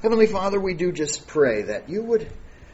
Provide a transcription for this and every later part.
Heavenly Father, we do just pray that you would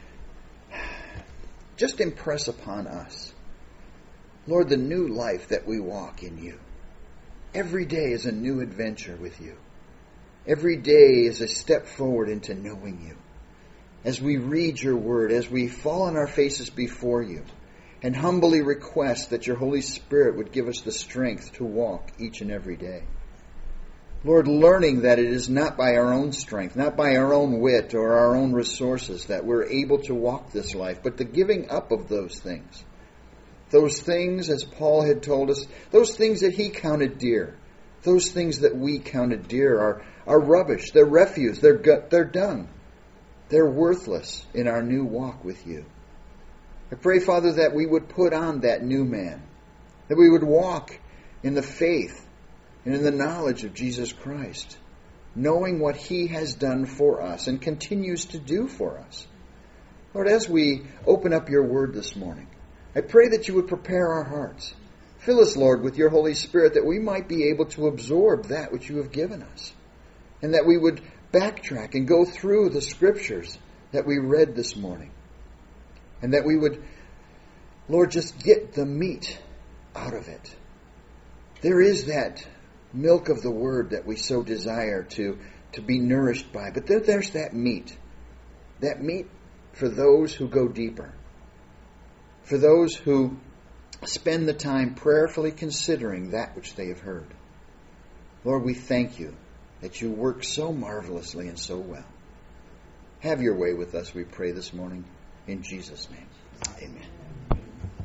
just impress upon us, Lord, the new life that we walk in you. Every day is a new adventure with you. Every day is a step forward into knowing you. As we read your word, as we fall on our faces before you, and humbly request that your Holy Spirit would give us the strength to walk each and every day. Lord, learning that it is not by our own strength, not by our own wit or our own resources that we're able to walk this life, but the giving up of those things. Those things, as Paul had told us, those things that he counted dear, those things that we counted dear are rubbish, they're refuse, they're dung. They're worthless in our new walk with you. I pray, Father, that we would put on that new man, that we would walk in the faith and in the knowledge of Jesus Christ, knowing what he has done for us and continues to do for us. Lord, as we open up your word this morning, I pray that you would prepare our hearts. Fill us, Lord, with your Holy Spirit, that we might be able to absorb that which you have given us, and that we would backtrack and go through the scriptures that we read this morning, and that we would, Lord, just get the meat out of it. There is that milk of the word that we so desire to be nourished by, but there's that meat for those who go deeper, for those who spend the time prayerfully considering that which they have heard. Lord, we thank you that you work so marvelously and so well. Have your way with us, we pray this morning. In Jesus' name, amen.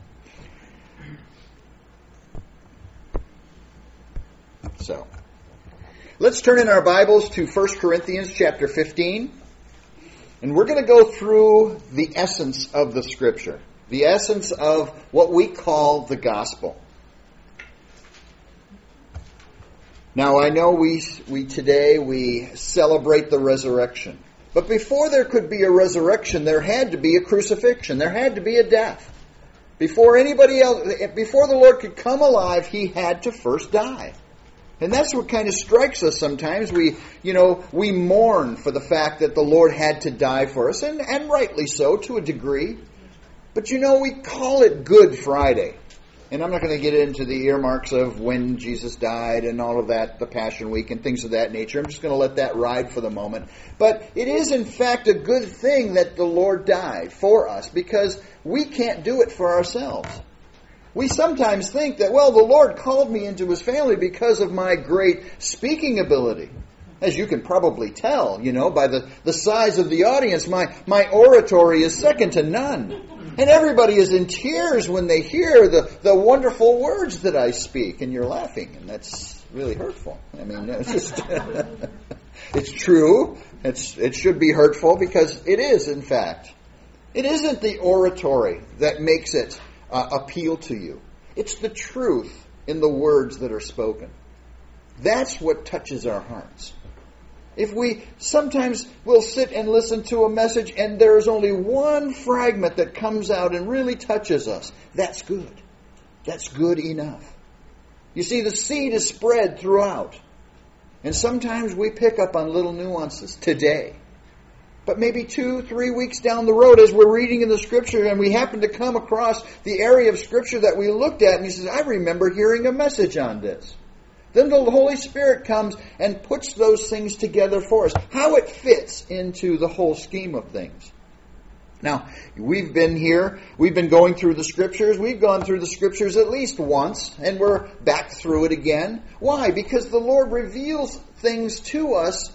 So, let's turn in our Bibles to 1 Corinthians chapter 15. And we're going to go through the essence of the Scripture. The essence of what we call the gospel. Now, I know we today celebrate the resurrection. But before there could be a resurrection, there had to be a crucifixion. There had to be a death. Before the Lord could come alive, he had to first die. And that's what kind of strikes us sometimes. We mourn for the fact that the Lord had to die for us, and rightly so to a degree. But we call it Good Friday. And I'm not going to get into the earmarks of when Jesus died and all of that, the Passion Week and things of that nature. I'm just going to let that ride for the moment. But it is in fact a good thing that the Lord died for us, because we can't do it for ourselves. We sometimes think that, the Lord called me into his family because of my great speaking ability. As you can probably tell, by the size of the audience, my oratory is second to none. And everybody is in tears when they hear the wonderful words that I speak. And you're laughing, and that's really hurtful. I mean, it's just it's true. It should be hurtful because it is, in fact. It isn't the oratory that makes it appeal to you. It's the truth in the words that are spoken. That's what touches our hearts. If we sometimes will sit and listen to a message and there's only one fragment that comes out and really touches us, that's good. That's good enough. You see, the seed is spread throughout. And sometimes we pick up on little nuances today. But maybe 2-3 weeks down the road, as we're reading in the Scripture and we happen to come across the area of Scripture that we looked at, and he says, I remember hearing a message on this. Then the Holy Spirit comes and puts those things together for us. How it fits into the whole scheme of things. Now, we've been here. We've been going through the Scriptures. We've gone through the Scriptures at least once. And we're back through it again. Why? Because the Lord reveals things to us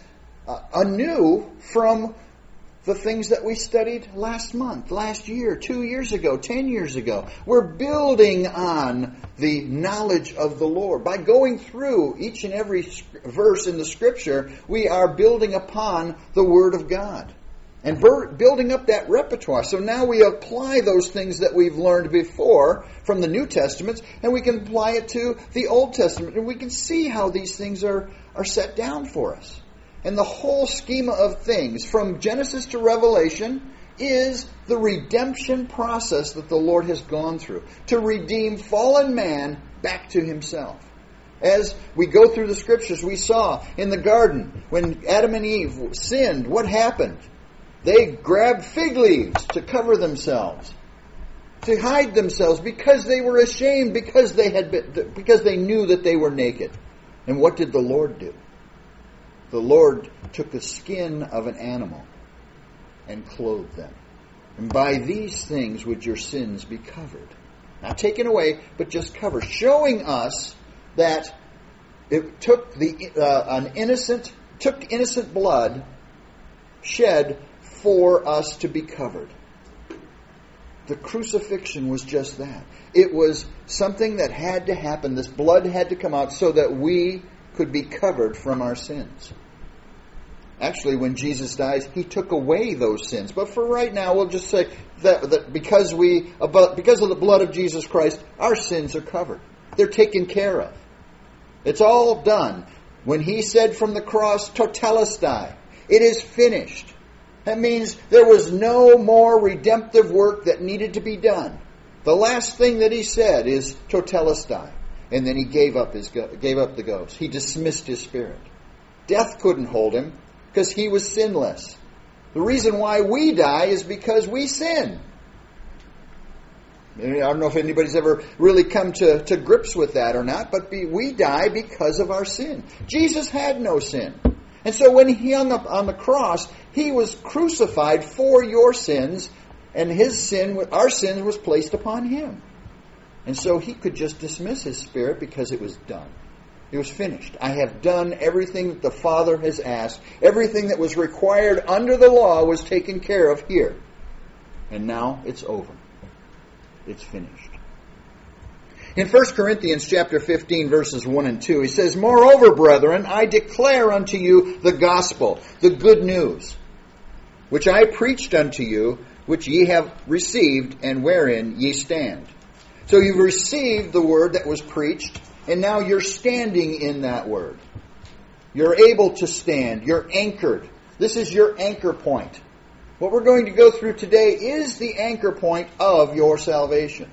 anew from the things that we studied last month, last year, 2 years ago, 10 years ago. We're building on the knowledge of the Lord. By going through each and every verse in the Scripture, we are building upon the Word of God and building up that repertoire. So now we apply those things that we've learned before from the New Testament, and we can apply it to the Old Testament, and we can see how these things are set down for us. And the whole schema of things, from Genesis to Revelation, is the redemption process that the Lord has gone through to redeem fallen man back to himself. As we go through the Scriptures, we saw in the garden, when Adam and Eve sinned, what happened? They grabbed fig leaves to cover themselves, to hide themselves, because they were ashamed, because they knew that they were naked. And what did the Lord do? The Lord took the skin of an animal and clothed them. And by these things would your sins be covered. Not taken away, but just covered. Showing us that it took innocent blood shed for us to be covered. The crucifixion was just that. It was something that had to happen. This blood had to come out so that we could be covered from our sins. Actually, when Jesus dies, He took away those sins. But for right now, we'll just say that because of the blood of Jesus Christ, our sins are covered. They're taken care of. It's all done. When He said from the cross, "Tetelestai," it is finished. That means there was no more redemptive work that needed to be done. The last thing that He said is "Tetelestai," and then He gave up the ghost. He dismissed His spirit. Death couldn't hold Him because He was sinless. The reason why we die is because we sin. I don't know if anybody's ever really come to grips with that or not, but we die because of our sin. Jesus had no sin. And so when He hung up on the cross, He was crucified for your sins, and our sin was placed upon Him. And so He could just dismiss His spirit because it was done. It was finished. I have done everything that the Father has asked. Everything that was required under the law was taken care of here. And now it's over. It's finished. In 1 Corinthians chapter 15, verses 1 and 2, he says, "Moreover, brethren, I declare unto you the gospel, the good news, which I preached unto you, which ye have received, and wherein ye stand." So you've received the word that was preached, and now you're standing in that word. You're able to stand. You're anchored. This is your anchor point. What we're going to go through today is the anchor point of your salvation,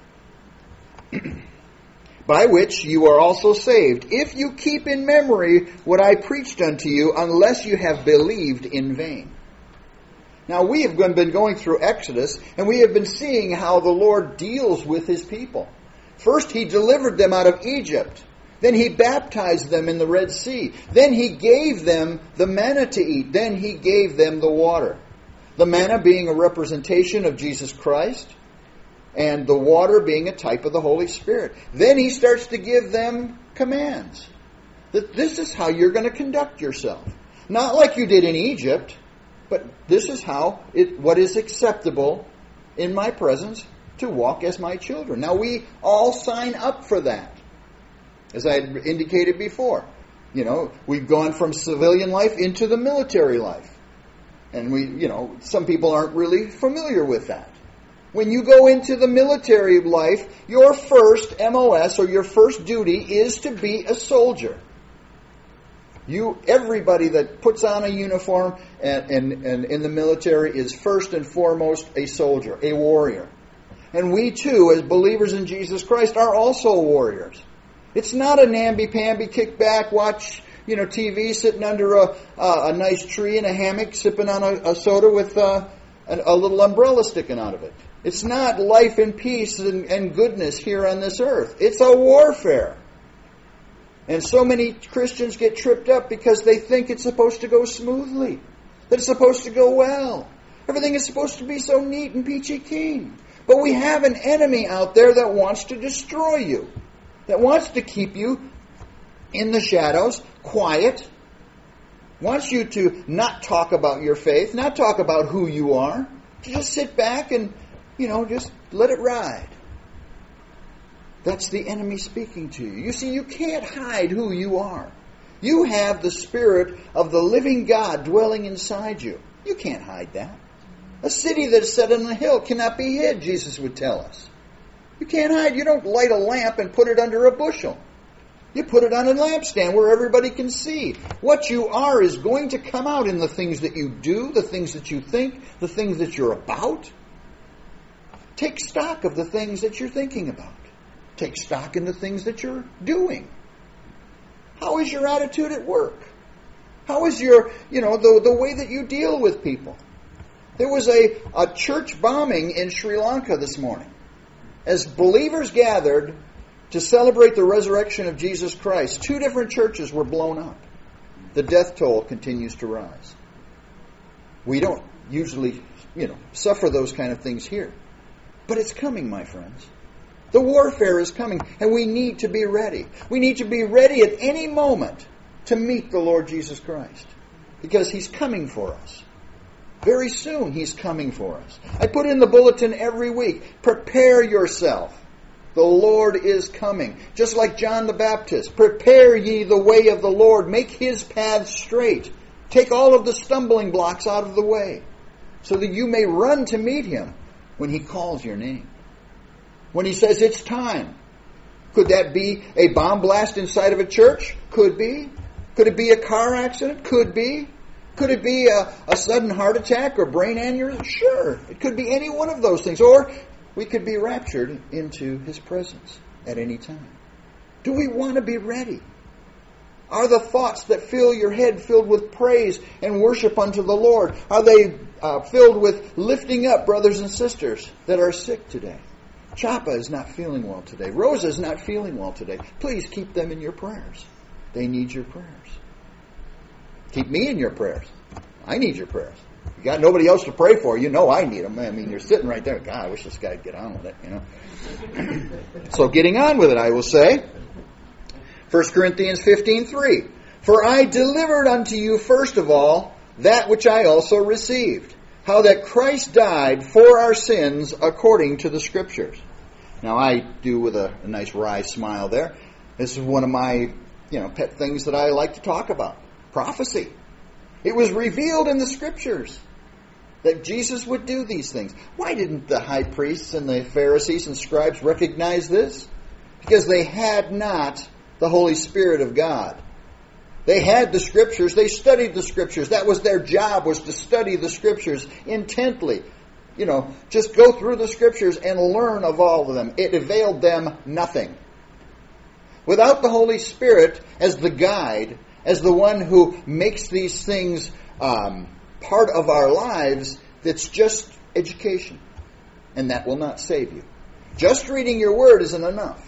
by which you are also saved, if you keep in memory what I preached unto you, unless you have believed in vain. Now, we have been going through Exodus, and we have been seeing how the Lord deals with His people. First, He delivered them out of Egypt. Then He baptized them in the Red Sea. Then He gave them the manna to eat. Then He gave them the water. The manna being a representation of Jesus Christ, and the water being a type of the Holy Spirit. Then He starts to give them commands. That this is how you're going to conduct yourself. Not like you did in Egypt, but this is what is acceptable in my presence, to walk as my children. Now we all sign up for that. As I had indicated before, we've gone from civilian life into the military life. And some people aren't really familiar with that. When you go into the military life, your first MOS, or your first duty, is to be a soldier. Everybody that puts on a uniform and in the military is first and foremost a soldier, a warrior. And we too, as believers in Jesus Christ, are also warriors. It's not a namby-pamby, kick back, watch TV, sitting under a nice tree in a hammock, sipping on a soda with a little umbrella sticking out of it. It's not life and peace and goodness here on this earth. It's a warfare. And so many Christians get tripped up because they think it's supposed to go smoothly, that it's supposed to go well. Everything is supposed to be so neat and peachy keen. But we have an enemy out there that wants to destroy you, that wants to keep you in the shadows, quiet, wants you to not talk about your faith, not talk about who you are, to just sit back and, just let it ride. That's the enemy speaking to you. You see, you can't hide who you are. You have the Spirit of the living God dwelling inside you. You can't hide that. A city that is set on a hill cannot be hid, Jesus would tell us. You can't hide. You don't light a lamp and put it under a bushel. You put it on a lampstand where everybody can see. What you are is going to come out in the things that you do, the things that you think, the things that you're about. Take stock of the things that you're thinking about. Take stock in the things that you're doing. How is your attitude at work? How is your, the way that you deal with people? There was a church bombing in Sri Lanka this morning. As believers gathered to celebrate the resurrection of Jesus Christ, 2 different churches were blown up. The death toll continues to rise. We don't usually, suffer those kind of things here. But it's coming, my friends. The warfare is coming, and we need to be ready. We need to be ready at any moment to meet the Lord Jesus Christ, because He's coming for us. Very soon He's coming for us. I put in the bulletin every week, prepare yourself. The Lord is coming. Just like John the Baptist, prepare ye the way of the Lord, make His paths straight. Take all of the stumbling blocks out of the way, so that you may run to meet Him when He calls your name. When He says it's time. Could that be a bomb blast inside of a church? Could be. Could it be a car accident? Could be. Could it be a sudden heart attack or brain aneurysm? Sure. It could be any one of those things. Or we could be raptured into His presence at any time. Do we want to be ready? Are the thoughts that fill your head filled with praise and worship unto the Lord? Are they filled with lifting up brothers and sisters that are sick today? Chapa is not feeling well today. Rosa is not feeling well today. Please keep them in your prayers. They need your prayers. Keep me in your prayers. I need your prayers. You got nobody else to pray for, I need them. I mean, you're sitting right there. God, I wish this guy would get on with it, So getting on with it, I will say, 1 Corinthians 15:3. For I delivered unto you first of all that which I also received, how that Christ died for our sins according to the Scriptures. Now I do with a nice wry smile there. This is one of my pet things that I like to talk about. Prophecy. It was revealed in the Scriptures that Jesus would do these things. Why didn't the high priests and the Pharisees and scribes recognize this? Because they had not the Holy Spirit of God. They had the Scriptures. They studied the Scriptures. That was their job, was to study the Scriptures intently. Just go through the Scriptures and learn of all of them. It availed them nothing. Without the Holy Spirit as the guide, as the one who makes these things part of our lives, that's just education. And that will not save you. Just reading your Word isn't enough.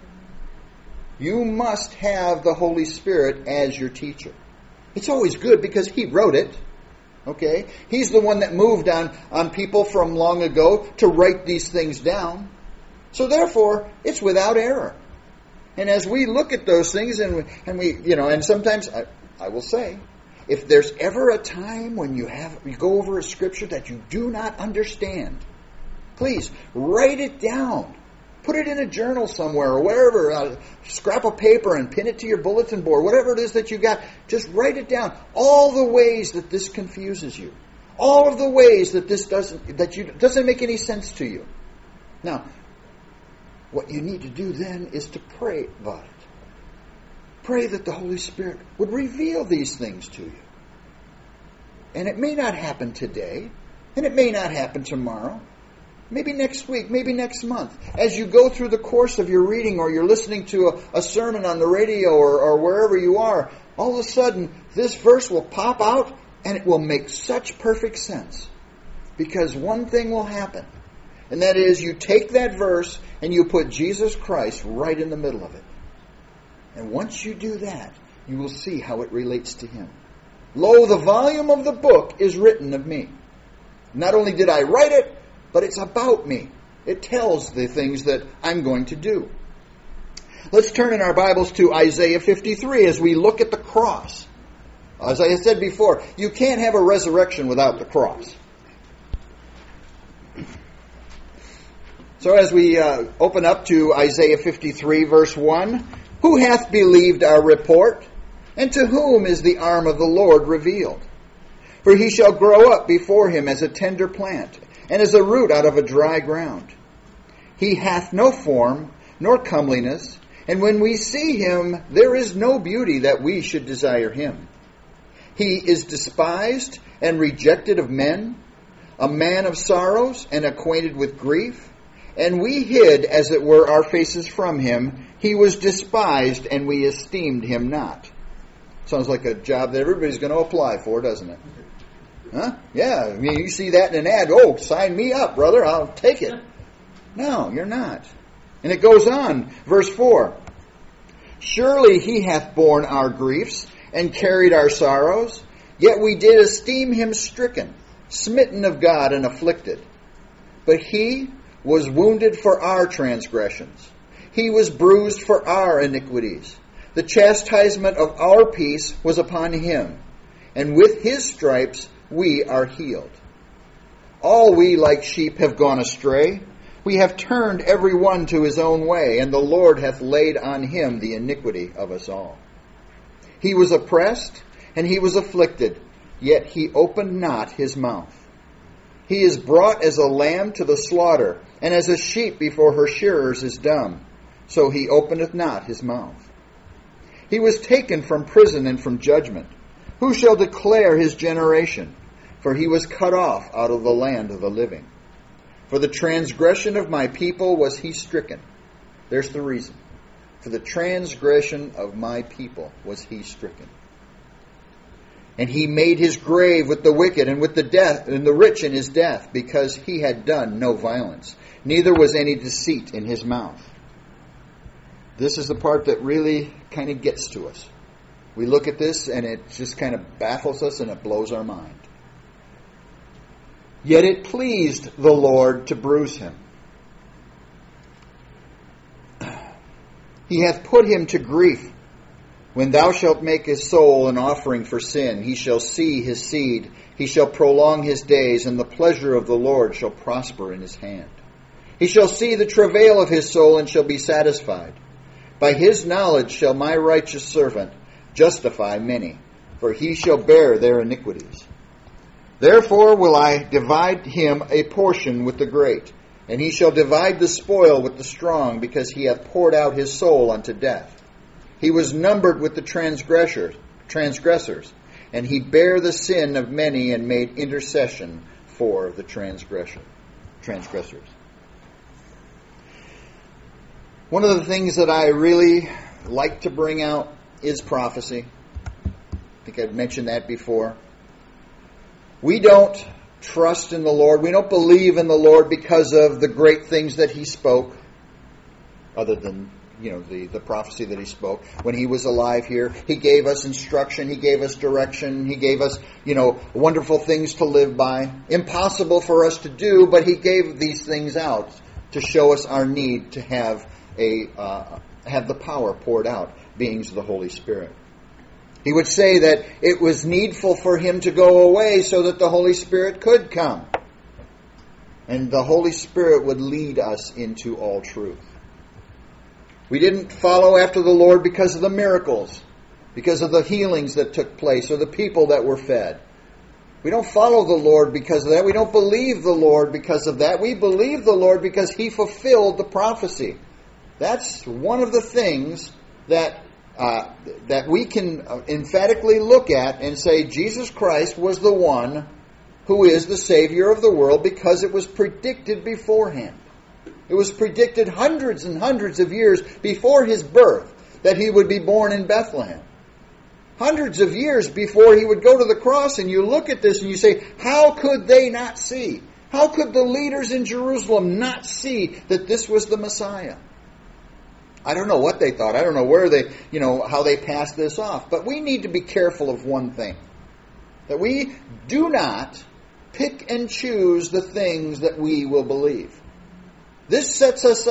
You must have the Holy Spirit as your teacher. It's always good because He wrote it. Okay? He's the one that moved on people from long ago to write these things down. So therefore, it's without error. And as we look at those things and we and sometimes I will say, if there's ever a time when you go over a scripture that you do not understand, please write it down. Put it in a journal somewhere or wherever. Scrap a paper and pin it to your bulletin board. Whatever it is that you got, just write it down. All the ways that this confuses you. All of the ways that this doesn't make any sense to you. Now, what you need to do then is to pray about it. Pray that the Holy Spirit would reveal these things to you. And it may not happen today, and it may not happen tomorrow. Maybe next week, maybe next month. As you go through the course of your reading or you're listening to a sermon on the radio or wherever you are, all of a sudden this verse will pop out and it will make such perfect sense. Because one thing will happen. And that is you take that verse and you put Jesus Christ right in the middle of it. And once you do that, you will see how it relates to Him. Lo, the volume of the book is written of me. Not only did I write it, but it's about me. It tells the things that I'm going to do. Let's turn in our Bibles to Isaiah 53 as we look at the cross. As I said before, you can't have a resurrection without the cross. So as we open up to Isaiah 53 verse 1, who hath believed our report? And to whom is the arm of the Lord revealed? For he shall grow up before him as a tender plant, and as a root out of a dry ground. He hath no form, nor comeliness, and when we see him, there is no beauty that we should desire him. He is despised and rejected of men, a man of sorrows and acquainted with grief, And we hid, as it were, our faces from him. He was despised, and we esteemed him not. Sounds like a job that everybody's going to apply for, doesn't it? Huh? Yeah, I mean, you see that in an ad. Oh, sign me up, brother. I'll take it. No, you're not. And it goes on. Verse 4. Surely he hath borne our griefs and carried our sorrows. Yet we did esteem him stricken, smitten of God, and afflicted. But he was wounded for our transgressions. He was bruised for our iniquities. The chastisement of our peace was upon him, and with his stripes we are healed. All we like sheep have gone astray. We have turned every one to his own way, and the Lord hath laid on him the iniquity of us all. He was oppressed, and he was afflicted, yet he opened not his mouth. He is brought as a lamb to the slaughter, and as a sheep before her shearers is dumb, so he openeth not his mouth. He was taken from prison and from judgment. Who shall declare his generation? For he was cut off out of the land of the living. For the transgression of my people was he stricken. There's the reason. For the transgression of my people was he stricken. And he made his grave with the wicked and with the death and the rich in his death, because he had done no violence, neither was any deceit in his mouth. This is the part that really kind of gets to us. We look at this and it just kind of baffles us and it blows our mind. Yet it pleased the Lord to bruise him. He hath put him to grief. When thou shalt make his soul an offering for sin, he shall see his seed. He shall prolong his days, and the pleasure of the Lord shall prosper in his hand. He shall see the travail of his soul, and shall be satisfied. By his knowledge shall my righteous servant justify many, for he shall bear their iniquities. Therefore will I divide him a portion with the great, and he shall divide the spoil with the strong, because he hath poured out his soul unto death. He was numbered with the transgressors, and he bare the sin of many and made intercession for the transgressors. One of the things that I really like to bring out is prophecy. I think I've mentioned that before. We don't trust in the Lord. We don't believe in the Lord because of the great things that he spoke, other than the prophecy that he spoke when he was alive here. He gave us instruction. He gave us direction. He gave us, wonderful things to live by. Impossible for us to do, but he gave these things out to show us our need to have the power poured out, beings of the Holy Spirit. He would say that it was needful for him to go away so that the Holy Spirit could come. And the Holy Spirit would lead us into all truth. We didn't follow after the Lord because of the miracles, because of the healings that took place, or the people that were fed. We don't follow the Lord because of that. We don't believe the Lord because of that. We believe the Lord because he fulfilled the prophecy. That's one of the things that we can emphatically look at and say Jesus Christ was the one who is the Savior of the world, because it was predicted beforehand. It was predicted hundreds and hundreds of years before his birth that he would be born in Bethlehem. Hundreds of years before he would go to the cross, and you look at this and you say, how could they not see? How could the leaders in Jerusalem not see that this was the Messiah? I don't know what they thought. I don't know where they, how they passed this off. But we need to be careful of one thing. That we do not pick and choose the things that we will believe. This sets us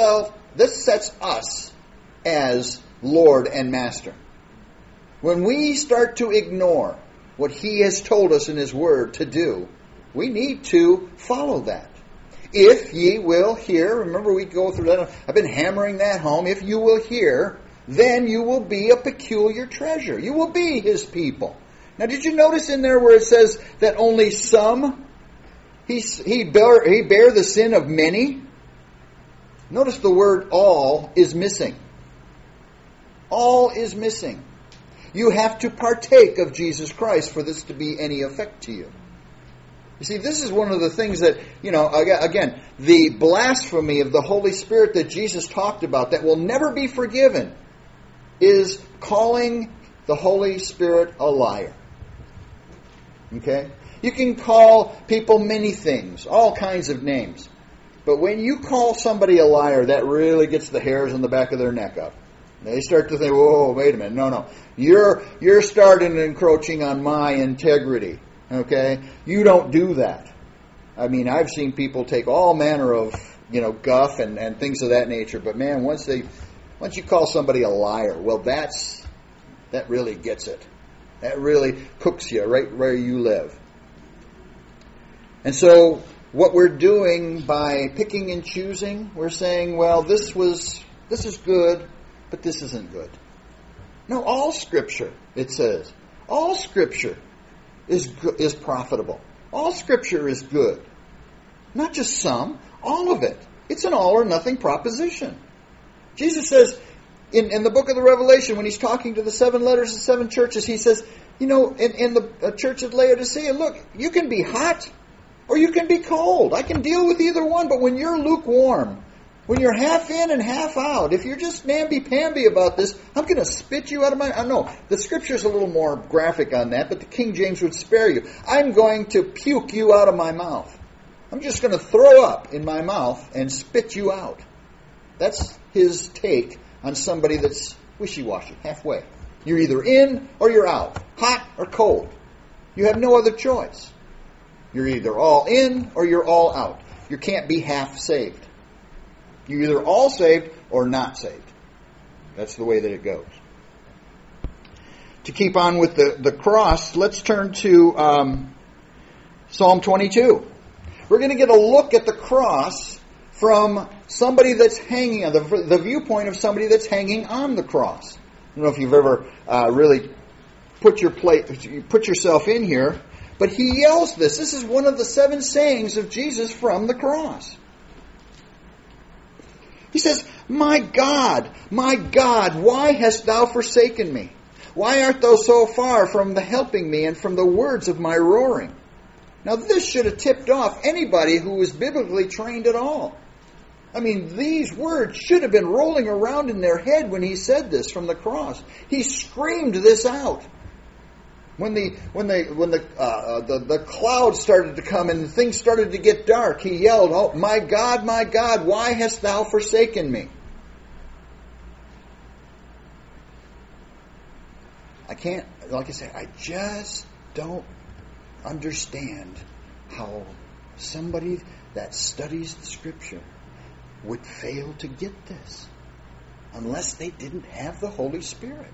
as Lord and Master. When we start to ignore what he has told us in his word to do, we need to follow that. If ye will hear, remember we go through that, I've been hammering that home, if you will hear, then you will be a peculiar treasure. You will be his people. Now did you notice in there where it says that only some, he bare the sin of many? Notice the word all is missing. All is missing. You have to partake of Jesus Christ for this to be any effect to you. You see, this is one of the things that, again, the blasphemy of the Holy Spirit that Jesus talked about that will never be forgiven is calling the Holy Spirit a liar. Okay? You can call people many things, all kinds of names. But when you call somebody a liar, that really gets the hairs on the back of their neck up. They start to think, whoa, wait a minute. No. You're starting encroaching on my integrity. Okay? You don't do that. I mean, I've seen people take all manner of, guff and things of that nature. But man, once you call somebody a liar, well, that really gets it. That really cooks you right where you live. And so what we're doing by picking and choosing, we're saying, well, this is good, but this isn't good. No, all Scripture, it says, all Scripture is profitable. All Scripture is good. Not just some, all of it. It's an all or nothing proposition. Jesus says in the book of the Revelation, when he's talking to the 7 letters of 7 churches, he says, in the church of Laodicea, look, you can be hot or you can be cold. I can deal with either one, but when you're lukewarm, when you're half in and half out, if you're just namby-pamby about this, I'm going to spit you out of my... I know, the Scripture's a little more graphic on that, but the King James would spare you. I'm going to puke you out of my mouth. I'm just going to throw up in my mouth and spit you out. That's his take on somebody that's wishy-washy, halfway. You're either in or you're out, hot or cold. You have no other choice. You're either all in or you're all out. You can't be half saved. You're either all saved or not saved. That's the way that it goes. To keep on with the cross, let's turn to Psalm 22. We're going to get a look at the cross from somebody that's hanging on, the viewpoint of somebody that's hanging on the cross. I don't know if you've ever really put yourself in here, but he yells this. This is one of the 7 sayings of Jesus from the cross. He says, my God, why hast thou forsaken me? Why art thou so far from the helping me and from the words of my roaring? Now this should have tipped off anybody who was biblically trained at all. I mean, these words should have been rolling around in their head when he said this from the cross. He screamed this out. When the clouds started to come and things started to get dark, he yelled, oh, my God, why hast thou forsaken me? I just don't understand how somebody that studies the Scripture would fail to get this unless they didn't have the Holy Spirit.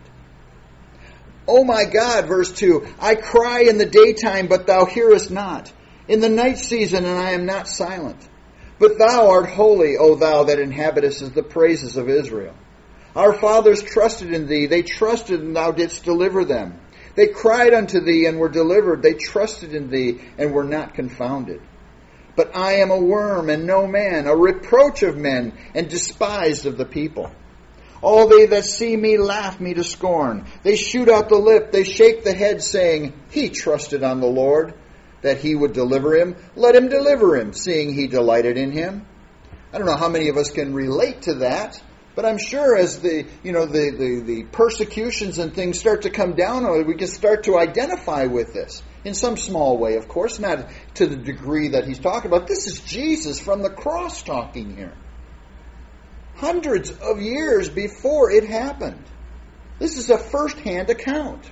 Oh my God, verse 2, I cry in the daytime, but thou hearest not. In the night season, and I am not silent. But thou art holy, O thou that inhabitest the praises of Israel. Our fathers trusted in thee. They trusted, and thou didst deliver them. They cried unto thee, and were delivered. They trusted in thee, and were not confounded. But I am a worm, and no man, a reproach of men, and despised of the people. All they that see me laugh me to scorn. They shoot out the lip, they shake the head, saying, He trusted on the Lord, that he would deliver him. Let him deliver him, seeing he delighted in him. I don't know how many of us can relate to that, but I'm sure as the persecutions and things start to come down, we can start to identify with this. In some small way, of course, not to the degree that he's talking about. This is Jesus from the cross talking here. Hundreds of years before it happened. This is a first-hand account.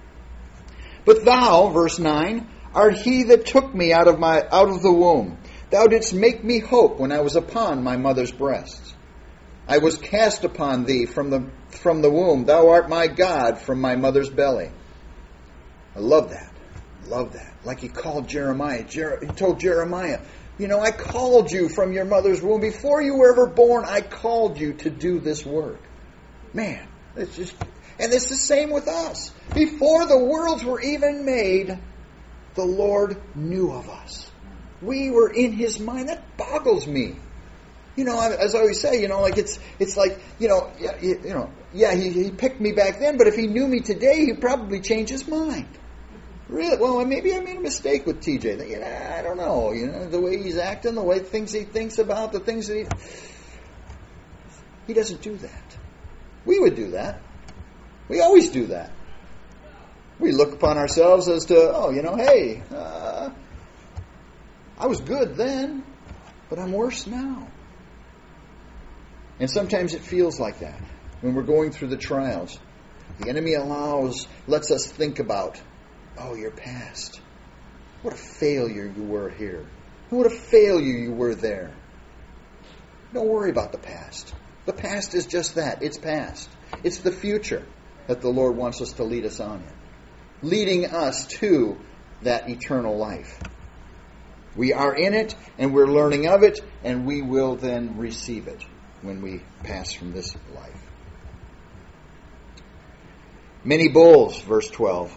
But thou, verse 9, art he that took me out of the womb. Thou didst make me hope when I was upon my mother's breasts. I was cast upon thee from the womb. Thou art my God from my mother's belly. I love that. Like he called Jeremiah. He told Jeremiah, I called you from your mother's womb. Before you were ever born, I called you to do this work. Man, and it's the same with us. Before the worlds were even made, the Lord knew of us. We were in His mind. That boggles me. As I always say, it's like, He picked me back then, but if He knew me today, He'd probably change His mind. Really? Well, maybe I made a mistake with TJ. I don't know. The way he's acting, the way things he thinks about, the things that he doesn't do that. We would do that. We always do that. We look upon ourselves as to, hey, I was good then, but I'm worse now. And sometimes it feels like that when we're going through the trials. The enemy lets us think about, your past. What a failure you were here. What a failure you were there. Don't worry about the past. The past is just that. It's past. It's the future that the Lord wants us to lead us on in, leading us to that eternal life. We are in it, and we're learning of it, and we will then receive it when we pass from this life. Many bulls, verse 12.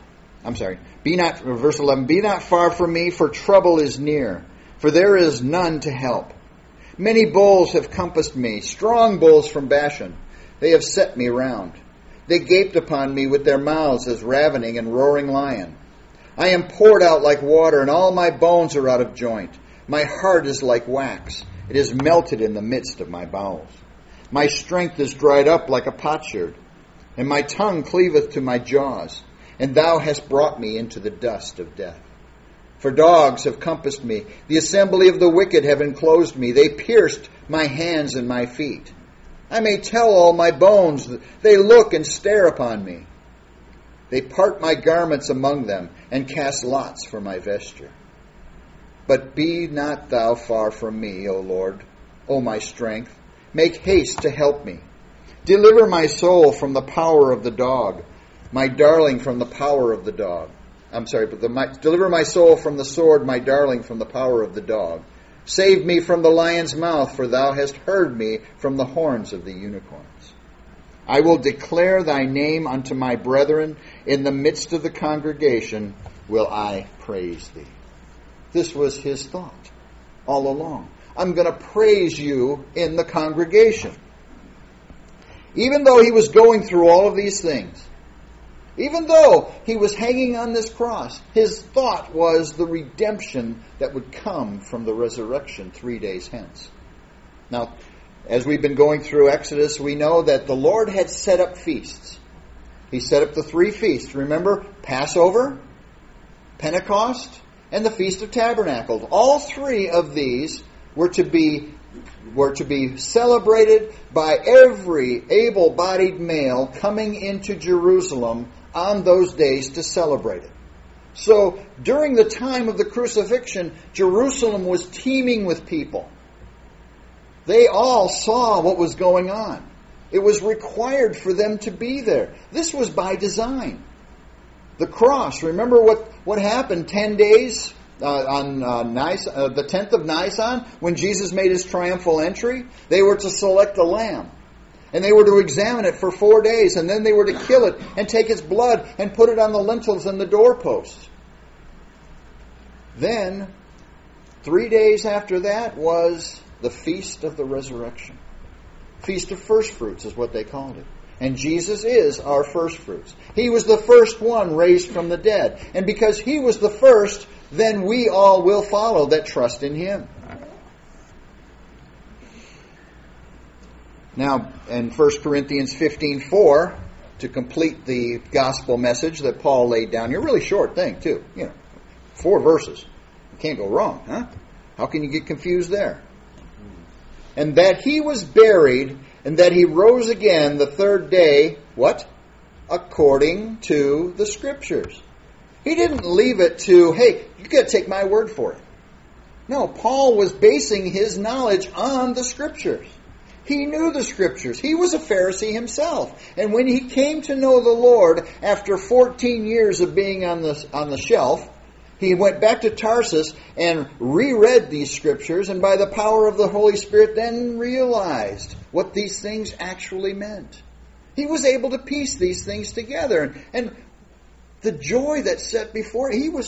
Verse 11. Be not far from me, for trouble is near, for there is none to help. Many bulls have compassed me, strong bulls from Bashan. They have set me round. They gaped upon me with their mouths as ravening and roaring lion. I am poured out like water, and all my bones are out of joint. My heart is like wax. It is melted in the midst of my bowels. My strength is dried up like a potsherd, and my tongue cleaveth to my jaws. And thou hast brought me into the dust of death. For dogs have compassed me. The assembly of the wicked have enclosed me. They pierced my hands and my feet. I may tell all my bones. They look and stare upon me. They part my garments among them, and cast lots for my vesture. But be not thou far from me, O Lord, O my strength. Make haste to help me. Deliver my soul from the power of the dog, my darling from the power of the dog. Deliver my soul from the sword, my darling from the power of the dog. Save me from the lion's mouth, for thou hast heard me from the horns of the unicorns. I will declare thy name unto my brethren. In the midst of the congregation will I praise thee. This was his thought all along. I'm going to praise you in the congregation. Even though he was going through all of these things, even though he was hanging on this cross, his thought was the redemption that would come from the resurrection 3 days hence. Now, as we've been going through Exodus, we know that the Lord had set up feasts. He set up the 3 feasts. Remember, Passover, Pentecost, and the Feast of Tabernacles. All 3 of these were to be celebrated by every able-bodied male coming into Jerusalem on those days to celebrate it. So during the time of the crucifixion, Jerusalem was teeming with people. They all saw what was going on. It was required for them to be there. This was by design. The cross, remember what happened 10 days on the 10th of Nisan, when Jesus made his triumphal entry? They were to select a lamb. And they were to examine it for 4 days, and then they were to kill it and take its blood and put it on the lintels and the doorposts. Then, 3 days after that was the Feast of the Resurrection. Feast of First Fruits is what they called it. And Jesus is our first fruits. He was the first one raised from the dead. And because he was the first, then we all will follow that trust in him. Now, in 1 Corinthians 15:4, to complete the gospel message that Paul laid down here, really short thing too, 4 verses. You can't go wrong, huh? How can you get confused there? And that he was buried, and that he rose again the 3rd day, what? According to the Scriptures. He didn't leave it to, hey, you got to take my word for it. No, Paul was basing his knowledge on the Scriptures. He knew the Scriptures. He was a Pharisee himself. And when he came to know the Lord after 14 years of being on the shelf, he went back to Tarsus and reread these Scriptures, and by the power of the Holy Spirit then realized what these things actually meant. He was able to piece these things together. And the joy that set before him, he was just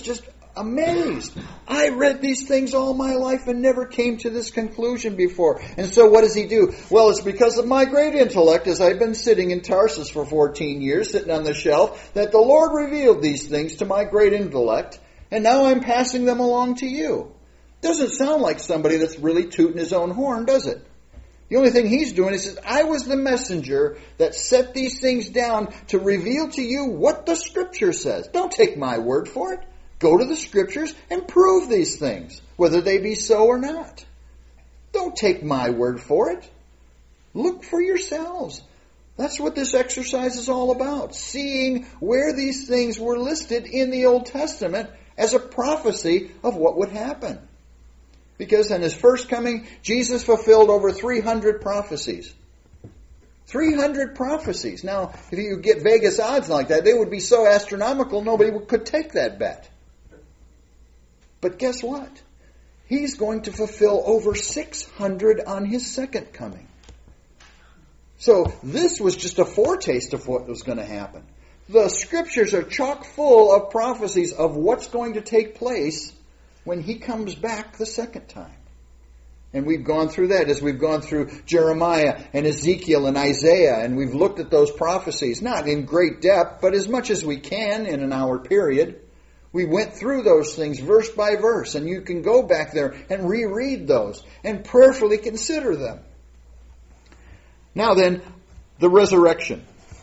amazed. I read these things all my life and never came to this conclusion before. And so what does he do? Well, it's because of my great intellect, as I've been sitting in Tarsus for 14 years, sitting on the shelf, that the Lord revealed these things to my great intellect, and now I'm passing them along to you. Doesn't sound like somebody that's really tooting his own horn, does it? The only thing he's doing is, I was the messenger that set these things down to reveal to you what the Scripture says. Don't take my word for it. Go to the Scriptures and prove these things, whether they be so or not. Don't take my word for it. Look for yourselves. That's what this exercise is all about. Seeing where these things were listed in the Old Testament as a prophecy of what would happen. Because in his first coming, Jesus fulfilled over 300 prophecies. 300 prophecies. Now, if you get Vegas odds like that, they would be so astronomical nobody could take that bet. But guess what? He's going to fulfill over 600 on his second coming. So this was just a foretaste of what was going to happen. The Scriptures are chock full of prophecies of what's going to take place when he comes back the second time. And we've gone through that as we've gone through Jeremiah and Ezekiel and Isaiah, and we've looked at those prophecies, not in great depth, but as much as we can in an hour period. We went through those things verse by verse, and you can go back there and reread those and prayerfully consider them. Now then, the resurrection.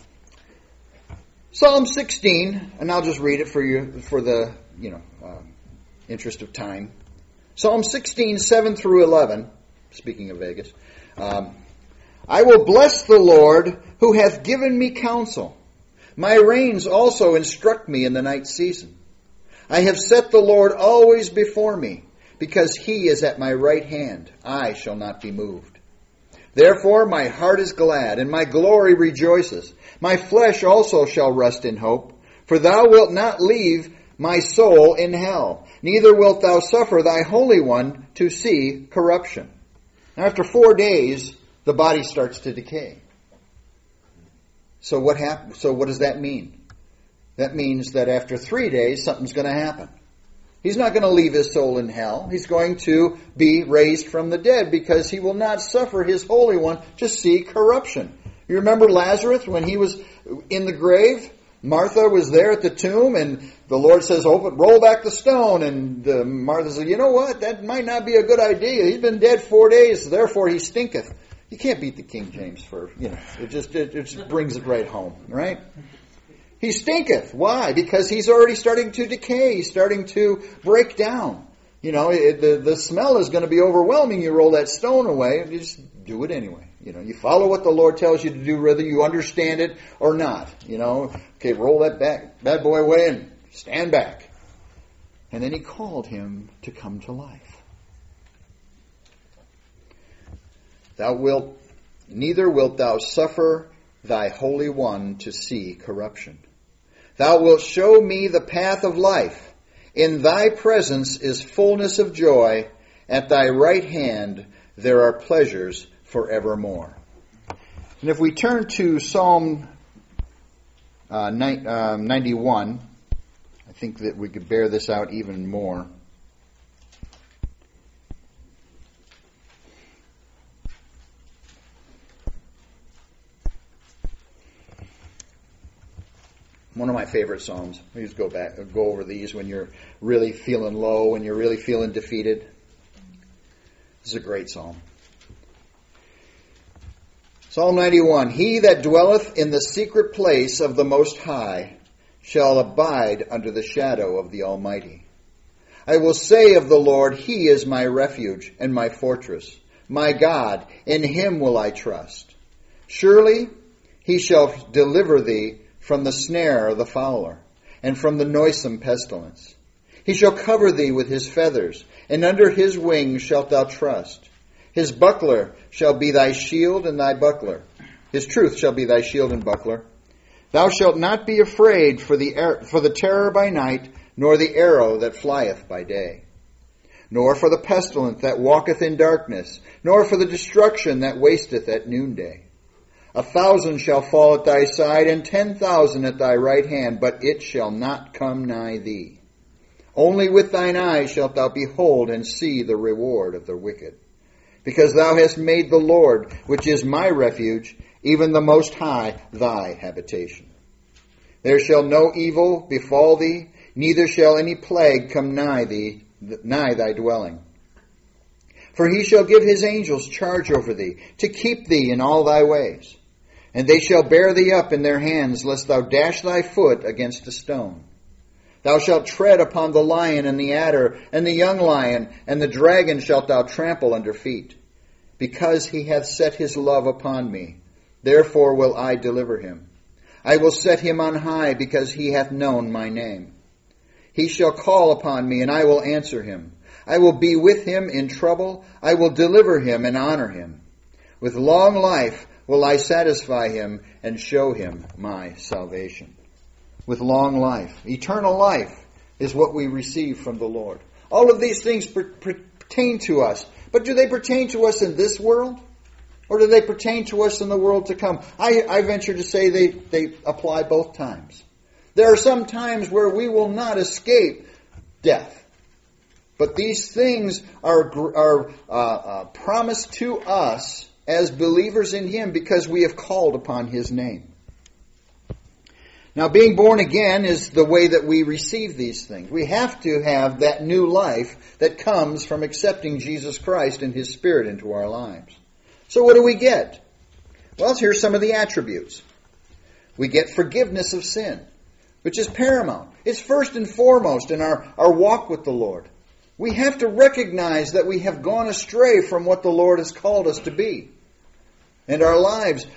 Psalm 16, and I'll just read it for you for the interest of time. Psalm 16, 7 through 11, speaking of Vegas. I will bless the Lord who hath given me counsel. My reins also instruct me in the night season. I have set the Lord always before me, because he is at my right hand. I shall not be moved. Therefore my heart is glad, and my glory rejoices. My flesh also shall rest in hope, for thou wilt not leave my soul in hell, neither wilt thou suffer thy Holy One to see corruption. Now, after 4 days, the body starts to decay. So what happens? So what does that mean? That means that after 3 days, something's going to happen. He's not going to leave his soul in hell. He's going to be raised from the dead, because he will not suffer his Holy One to see corruption. You remember Lazarus when he was in the grave? Martha was there at the tomb, and the Lord says, roll back the stone. And Martha says, you know what? That might not be a good idea. He's been dead 4 days, therefore he stinketh. You can't beat the King James for, it just brings it right home, right? He stinketh. Why? Because he's already starting to decay. He's starting to break down. The smell is going to be overwhelming. You roll that stone away, and you just do it anyway. You follow what the Lord tells you to do, whether you understand it or not. Okay, roll that bad boy away and stand back. And then he called him to come to life. Neither wilt thou suffer thy Holy One to see corruption. Thou wilt show me the path of life. In thy presence is fullness of joy. At thy right hand there are pleasures forevermore. And if we turn to Psalm 91, I think that we could bear this out even more. One of my favorite Psalms. We just go over these when you're really feeling low, when you're really feeling defeated. This is a great Psalm. Psalm 91, He that dwelleth in the secret place of the Most High shall abide under the shadow of the Almighty. I will say of the Lord, He is my refuge and my fortress. My God, in Him will I trust. Surely He shall deliver thee from the snare of the fowler, and from the noisome pestilence. He shall cover thee with his feathers, and under his wings shalt thou trust. His buckler shall be thy shield and thy buckler. His truth shall be thy shield and buckler. Thou shalt not be afraid for the terror by night, nor the arrow that flieth by day, nor for the pestilence that walketh in darkness, nor for the destruction that wasteth at noonday. 1,000 shall fall at thy side, and 10,000 at thy right hand, but it shall not come nigh thee. Only with thine eyes shalt thou behold and see the reward of the wicked. Because thou hast made the Lord, which is my refuge, even the Most High, thy habitation. There shall no evil befall thee, neither shall any plague come nigh thy dwelling. For he shall give his angels charge over thee, to keep thee in all thy ways. And they shall bear thee up in their hands, lest thou dash thy foot against a stone. Thou shalt tread upon the lion and the adder, and the young lion, and the dragon shalt thou trample under feet. Because he hath set his love upon me, therefore will I deliver him. I will set him on high, because he hath known my name. He shall call upon me, and I will answer him. I will be with him in trouble. I will deliver him and honor him. With long life will I satisfy him and show him my salvation. With long life. Eternal life is what we receive from the Lord. All of these things pertain to us. But do they pertain to us in this world? Or do they pertain to us in the world to come? I venture to say they apply both times. There are some times where we will not escape death. But these things are promised to us as believers in Him because we have called upon His name. Now, being born again is the way that we receive these things. We have to have that new life that comes from accepting Jesus Christ and His Spirit into our lives. So what do we get? Well, here's some of the attributes. We get forgiveness of sin, which is paramount. It's first and foremost in our walk with the Lord. We have to recognize that we have gone astray from what the Lord has called us to be. And our lives,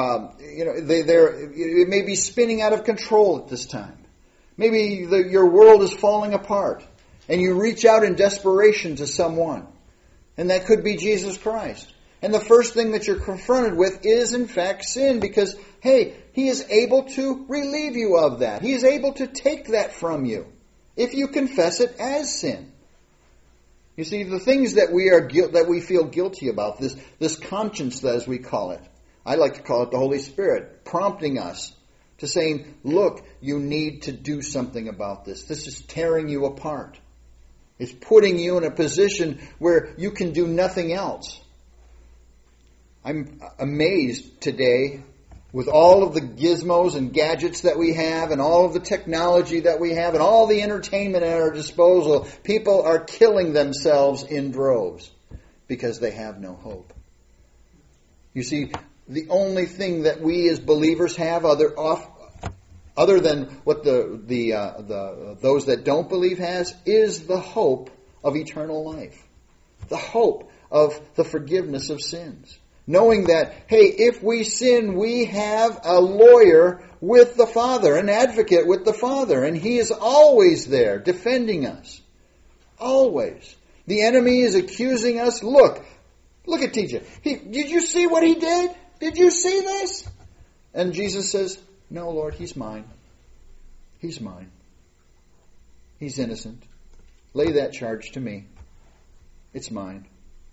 it may be spinning out of control at this time. Maybe your world is falling apart, and you reach out in desperation to someone. And that could be Jesus Christ. And the first thing that you're confronted with is, in fact, sin, because, hey, He is able to relieve you of that. He is able to take that from you if you confess it as sin. You see, the things that we feel guilty about, this conscience, as we call it, I like to call it the Holy Spirit, prompting us to saying, look, you need to do something about this. This is tearing you apart. It's putting you in a position where you can do nothing else. I'm amazed today with all of the gizmos and gadgets that we have and all of the technology that we have and all the entertainment at our disposal. People are killing themselves in droves because they have no hope. You see, the only thing that we as believers have other than what those that don't believe has is the hope of eternal life. The hope of the forgiveness of sins. Knowing that, hey, if we sin, we have a lawyer with the Father, an advocate with the Father, and He is always there defending us. Always. The enemy is accusing us. Look at TJ. Did you see what he did? Did you see this? And Jesus says, no, Lord, he's mine. He's mine. He's innocent. Lay that charge to me. It's mine.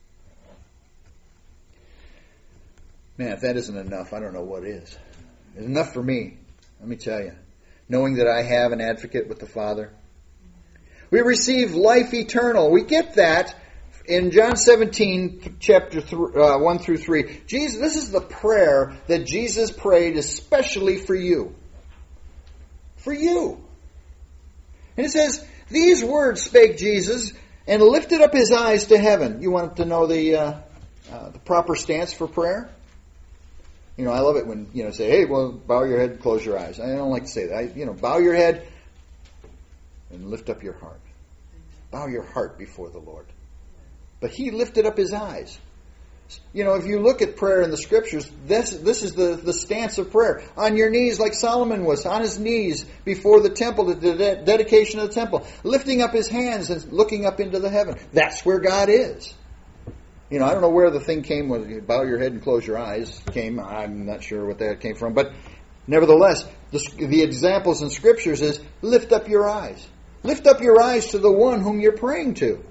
Man, if that isn't enough, I don't know what is. It's enough for me, let me tell you. Knowing that I have an advocate with the Father. We receive life eternal. We get that in John 17, chapter 1 through 3. This is the prayer that Jesus prayed especially for you. For you. And it says, these words spake Jesus and lifted up His eyes to heaven. You want to know the proper stance for prayer? You know, I love it when, say, hey, well, bow your head, close your eyes. I don't like to say that. Bow your head and lift up your heart. Bow your heart before the Lord. But He lifted up His eyes. If you look at prayer in the Scriptures, this is the stance of prayer. On your knees like Solomon was, on his knees before the temple, the dedication of the temple. Lifting up his hands and looking up into the heaven. That's where God is. I don't know where the thing came when you bow your head and close your eyes came. I'm not sure what that came from. But nevertheless, the examples in Scriptures is lift up your eyes. Lift up your eyes to the one whom you're praying to.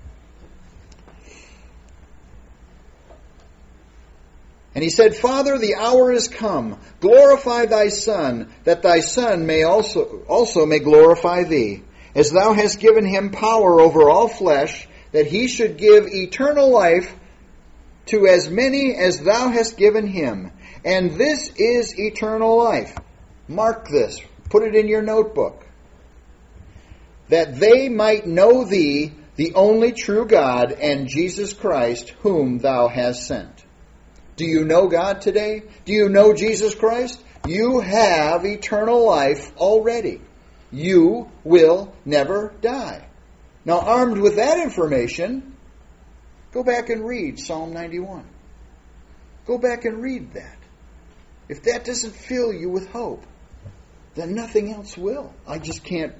And He said, Father, the hour is come. Glorify Thy Son, that Thy Son may also may glorify Thee, as thou hast given him power over all flesh, that he should give eternal life to as many as thou hast given him. And this is eternal life. Mark this. Put it in your notebook. That they might know thee, the only true God, and Jesus Christ, whom thou hast sent. Do you know God today? Do you know Jesus Christ? You have eternal life already. You will never die. Now, armed with that information, go back and read Psalm 91. Go back and read that. If that doesn't fill you with hope, then nothing else will. I just can't,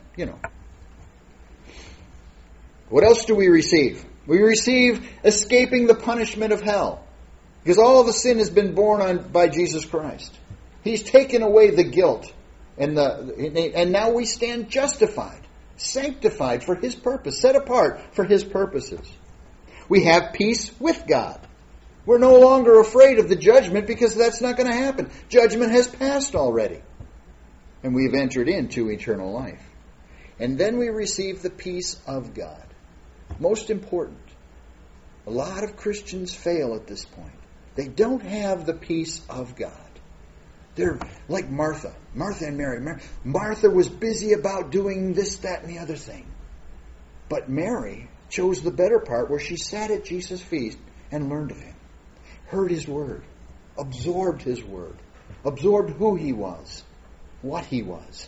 What else do we receive? We receive escaping the punishment of hell. Because all the sin has been borne on by Jesus Christ. He's taken away the guilt. And now we stand justified, sanctified for His purpose, set apart for His purposes. We have peace with God. We're no longer afraid of the judgment because that's not going to happen. Judgment has passed already. And we've entered into eternal life. And then we receive the peace of God. Most important. A lot of Christians fail at this point. They don't have the peace of God. They're like Martha and Mary. Martha was busy about doing this, that, and the other thing. But Mary chose the better part where she sat at Jesus' feet and learned of Him. Heard His word. Absorbed His word. Absorbed who He was. What He was.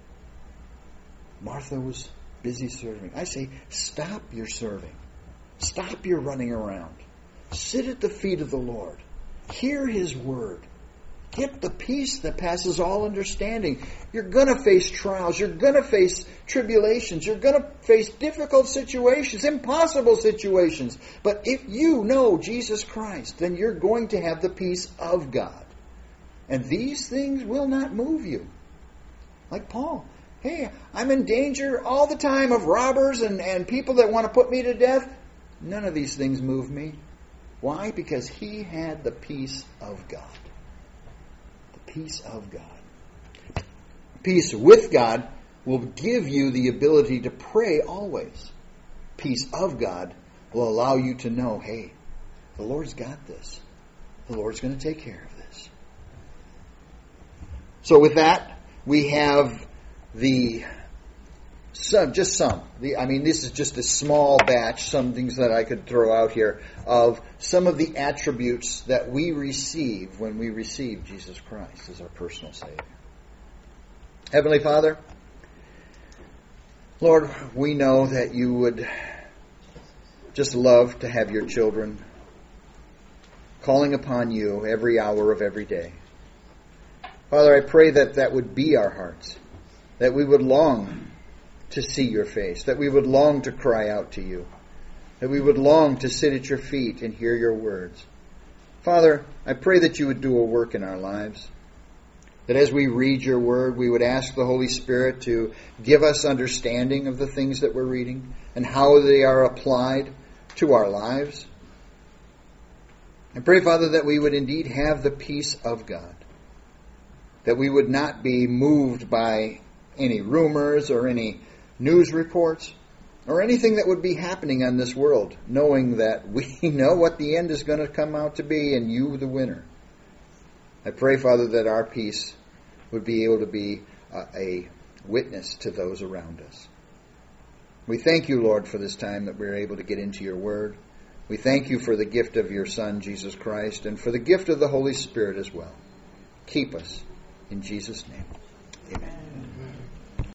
Martha was busy serving. I say, stop your serving. Stop your running around. Sit at the feet of the Lord. Hear His word. Get the peace that passes all understanding. You're going to face trials. You're going to face tribulations. You're going to face difficult situations, impossible situations. But if you know Jesus Christ, then you're going to have the peace of God. And these things will not move you. Like Paul. Hey, I'm in danger all the time of robbers and people that want to put me to death. None of these things move me. Why? Because he had the peace of God. The peace of God. Peace with God will give you the ability to pray always. Peace of God will allow you to know, hey, the Lord's got this. The Lord's going to take care of this. So with that, we have this is just a small batch, some things that I could throw out here, of some of the attributes that we receive when we receive Jesus Christ as our personal Savior. Heavenly Father, Lord, we know that you would just love to have your children calling upon you every hour of every day. Father, I pray that that would be our hearts, that we would long to see your face, that we would long to cry out to you, that we would long to sit at your feet and hear your words. Father, I pray that you would do a work in our lives, that as we read your word, we would ask the Holy Spirit to give us understanding of the things that we're reading and how they are applied to our lives. I pray, Father, that we would indeed have the peace of God, that we would not be moved by any rumors or any news reports or anything that would be happening on this world, knowing that we know what the end is going to come out to be and you the winner. I pray, Father, that our peace would be able to be a witness to those around us. We thank you, Lord, for this time that we're able to get into your word. We thank you for the gift of your Son, Jesus Christ, and for the gift of the Holy Spirit as well. Keep us. In Jesus' name, amen.